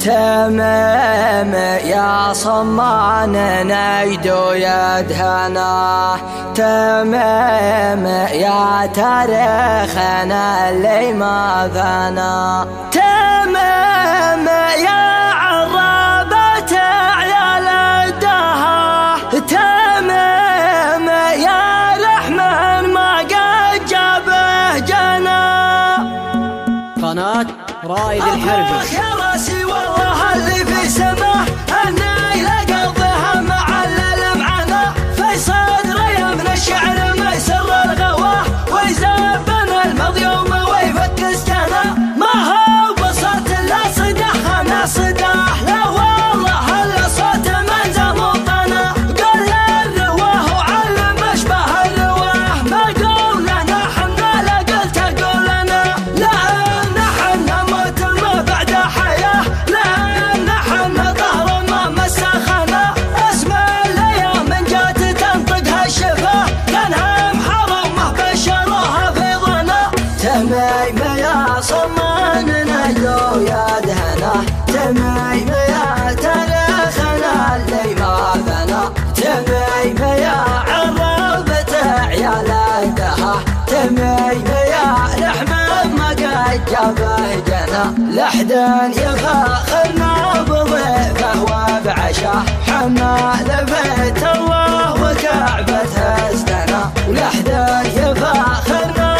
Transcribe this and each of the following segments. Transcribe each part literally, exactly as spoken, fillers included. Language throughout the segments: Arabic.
تمام يا صمان نجدو يدهنا، تمام يا تاريخنا اللي ما ثنا، تمام يا عرابة عيال الدها، تمام يا رحمن ما قد جابه جنا. قناة رائد الحربي. يا راسي والله اللي في سماه النايل قلبها معلل معنا، في صدري من الشعر ما يسر الغواه ويزبن المضيوم ويفك سكنه، ما هو بصوت الا صداح انا صداح، لا والله الا صوت من زمطنا، قل الرواه وعلم اشبه الرواه، ما قولنا حنا لا قلت قولنا، لا نحن موت ما بعد حياه، لا نحن ظهر ما مسخنا، اسم الايام من جات تنطقها الشفاه، كانها محرمه بشروها في ظنا. تميم يا صمان نجدو يدهنا، تميم يا تاريخنا اللي ما ثنا، تميم يا عرابة عيال الدها، تميم يا رحمن ما قد جابه جنا، لحدا يفاخرنا بضيفه وبعشاه، حنا لبيت الله وكعبة استنا، ولحدا يفاخرنا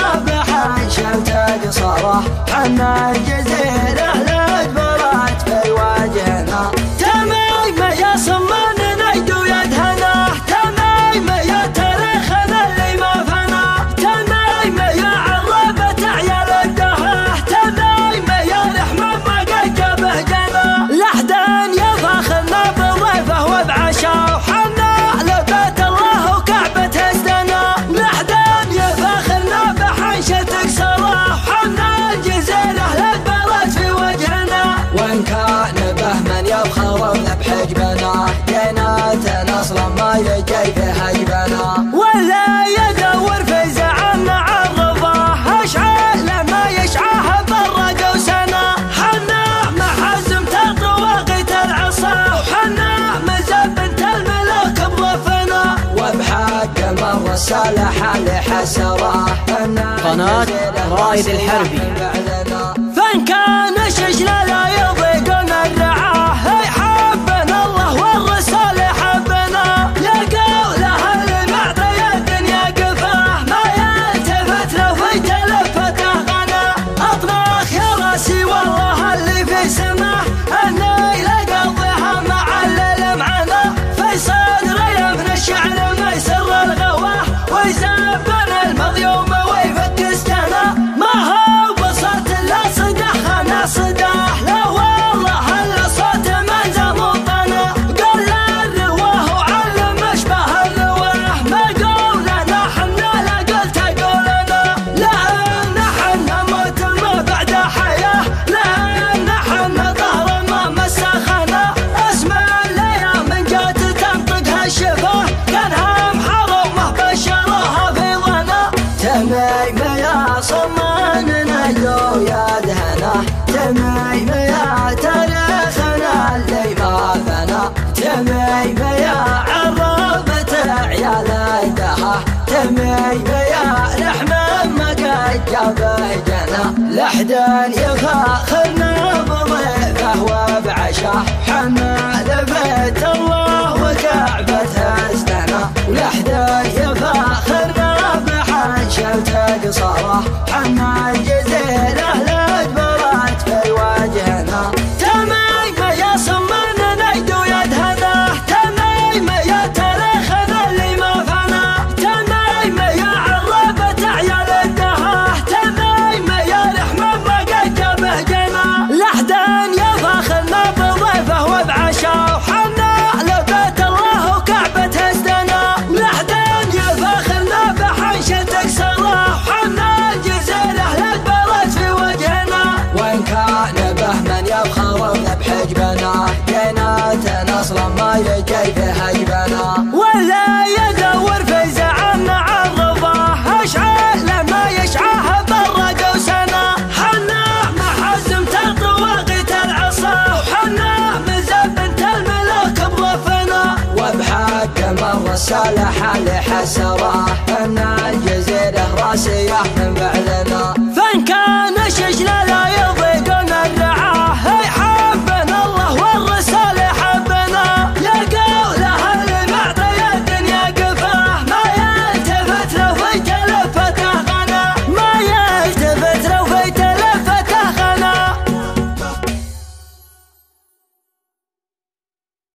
بحنشة قصره، حنا الجزيرة لجبرات في وجهنا. تميم يا صمان نجدو يدهنا، تميم يا تاريخنا اللي ما فنا، تميم يا عرابة عيال الدها، تميم يا رحمن ما قد جابه جنا، لحدا يفاخرنا بضيفه وبعشاه، وحنا لبيت الله وكعبة استنا، لحدا يفاخرنا بحنشة قصره، وحنا الجزيرة لجبرات في وجهنا، وان كان به من يفخر بحجبنا، كيناتنا اصلا ما يجي في حجبنا، ولا يدور في زعمنا عرضه، اشعل ما يشعاه برا قوسنا، حنا محزم تطواقيت العصا، وحنا مزبنت الملوك بضفنا، وبحق من رسالة لحسره، قناة رائد الحربي. فان كان شجنا لا يضيقنا الرعاه، حبنا الله والرسول حبنا، يا قوله اللي معطي الدنيا قفاه، ما يلتفت لو في تلفته غنى، اطبخ يا راسي والله اللي في سماه النيل قضيها معلل معنا، في صدري من الشعر ما يسر الغواه ويزبن المضيوم ويفك سكنه، ما هو بصوت الا صداح انا صداح، لا والله الا صوت من زمطنا، قل الرواه وعلم اشبه الرواه، ما قولنا حنا لا قلت قولنا، لا نحن موت ما بعد حياه، لا نحن ظهر ما مسخنا، اسم الايام من جات تنطقها الشفاه، كانها محرمه بشروها في ظنا. تميم يا صمان نجدو يدهنا، تميم يا تاريخنا اللي ما ثنا، تميم يا عرابة عيال الدها، تميم يا رحمن ما قد جابه جنا، لحدا يفاخرنا بضيفه وبعشاه، حنا لبيت الله وكعبة استنا، ولحدا يفاخرنا بحنشة قصره، حنا الجزيرة لجبرات في وجهنا. تميم يا صمان نجدو يدهنا، تميم يا تاريخنا اللي ما فنا، تميم يا عرابة عيال الدها، تميم يا رحمن ما قد جابه جنا، لحدا يفاخرنا بضيفه وبعشاه، وحنا لبيت الله وكعبة استنا، لحدا يفاخرنا بحنشة قصره، وحنا الجزيرة لجبرات في وجهنا، وان كان به من يفخر بحجبنا، كيناتنا اصلا ما يجي في حجبنا، ولا يدور في زعمنا عرضه، اشعل ما يشعاه برا قوسنا، حنا محزم تطواقيت العصا، وحنا صالح الحسرة